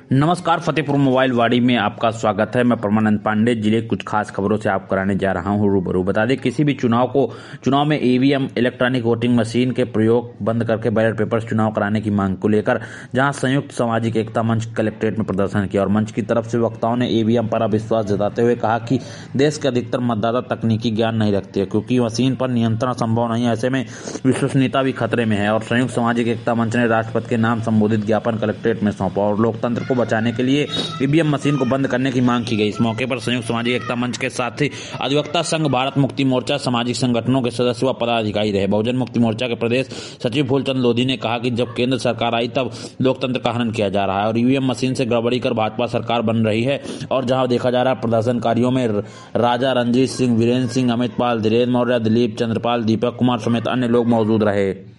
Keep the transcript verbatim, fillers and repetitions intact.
नमस्कार, फतेहपुर मोबाइल वाड़ी में आपका स्वागत है। मैं परमानंद पांडे जिले कुछ खास खबरों से आप कराने जा रहा हूं रूबरू। बता दें, किसी भी चुनाव को चुनाव में ईवीएम इलेक्ट्रॉनिक वोटिंग मशीन के प्रयोग बंद करके बैलेट पेपर चुनाव कराने की मांग को लेकर जहां संयुक्त सामाजिक एकता मंच कलेक्ट्रेट में प्रदर्शन किया और मंच की तरफ से वक्ताओं ने ईवीएम पर अविश्वास जताते हुए कहा कि देश के अधिकतर मतदाता तकनीकी ज्ञान नहीं रखते क्योंकि मशीन पर नियंत्रण संभव नहीं है। ऐसे में विश्वसनीयता भी खतरे में है और संयुक्त सामाजिक एकता मंच ने राष्ट्रपति के नाम संबोधित ज्ञापन कलेक्ट्रेट में सौंपा और लोकतंत्र को बचाने के लिए ईवीएम मशीन को बंद करने की मांग की गई। इस मौके पर संयुक्त सामाजिक एकता मंच के साथ ही अधिवक्ता संघ, भारत मुक्ति मोर्चा, सामाजिक संगठनों के सदस्य व पदाधिकारी रहे। बहुजन मुक्ति मोर्चा के प्रदेश सचिव फूलचंद लोधी ने कहा कि जब केंद्र सरकार आई तब लोकतंत्र का हनन किया जा रहा है और ईवीएम मशीन से गड़बड़ी कर भाजपा सरकार बन रही है। और जहां देखा जा रहा है प्रदर्शनकारियों में राजा रणजीत सिंह, वीरेंद्र सिंह, अमित पाल, धीरेन्द्र मौर्य, दिलीप चंद्रपाल, दीपक कुमार समेत अन्य लोग मौजूद रहे।